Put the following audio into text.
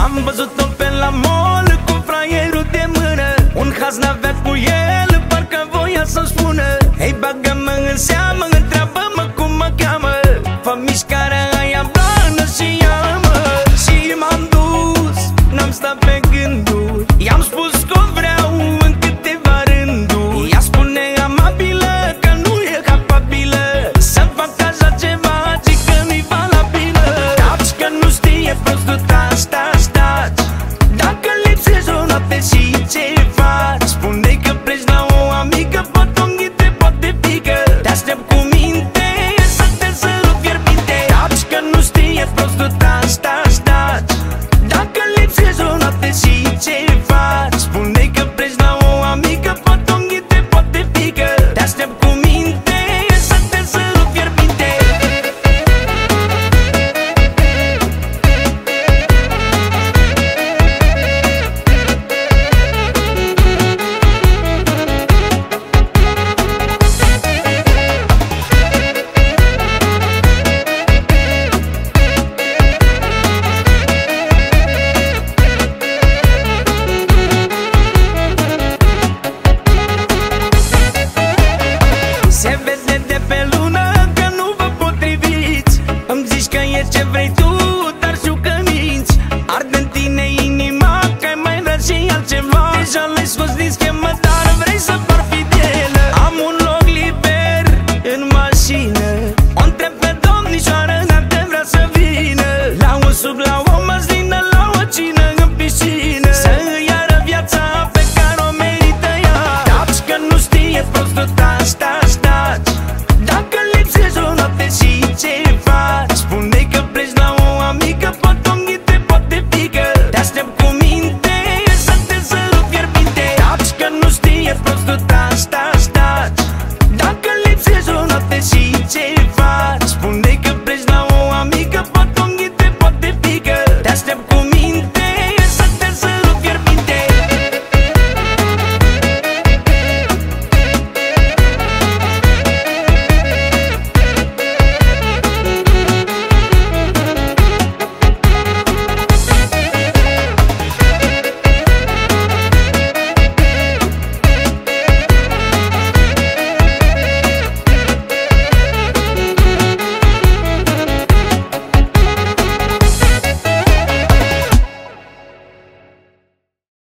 Am văzut-o pe la mall cu fraierul de mână. Un haz n-avea cu el, parcă voia să-mi spună: hei, bagă-mă în seamă, întreabă-mă cum mă cheamă. Fă mișcarea